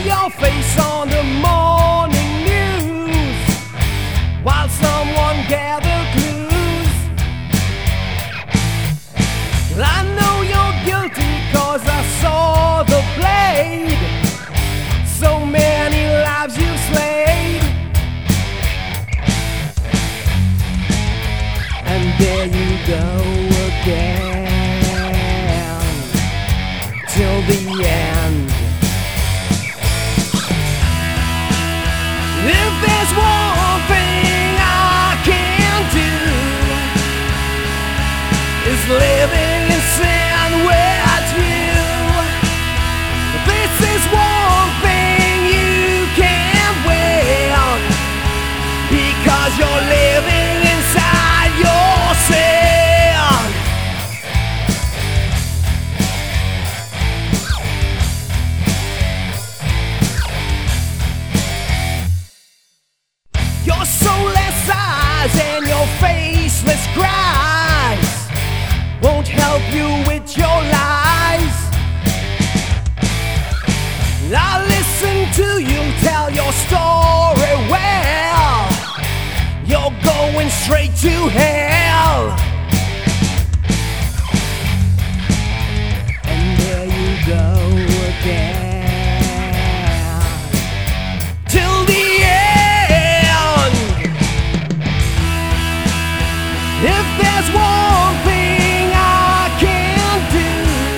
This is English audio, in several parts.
your face on the morning news while someone gathers clues. I know you're guilty 'cause I saw the blade. So many lives you've slayed, and there you go again till the end. If there's one thing I can do, it's living in sin with you. This is one thing you can't win, because you're living inside your sin. Your soulless eyes and your faceless cries won't help you with your lies. I'll listen to you tell your story well. You're going straight to hell. And there you go again till the end. If there's one thing I can do,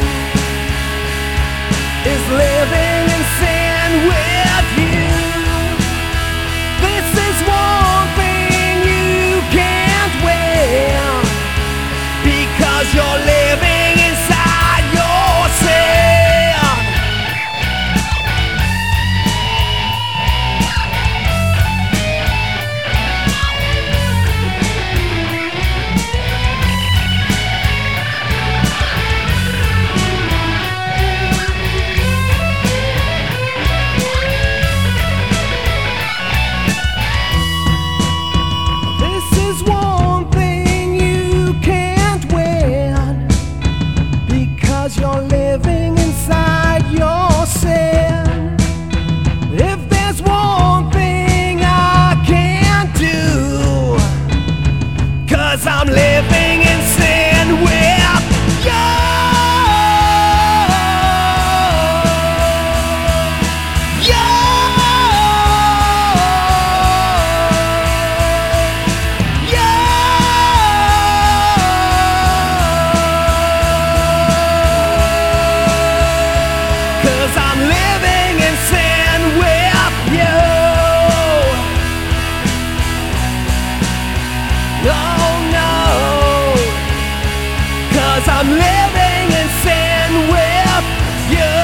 is living in sin with you. This is one thing you can't win, because you're living inside your sin. This is one thing you can't win, because you're living inside your sin. If there's one thing I can't do, 'cause I'm living in sin with you. You. 'Cause I'm living in sin with you. Oh no, 'cause I'm living in sin with you.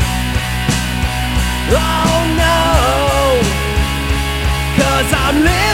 Oh no, 'cause I'm living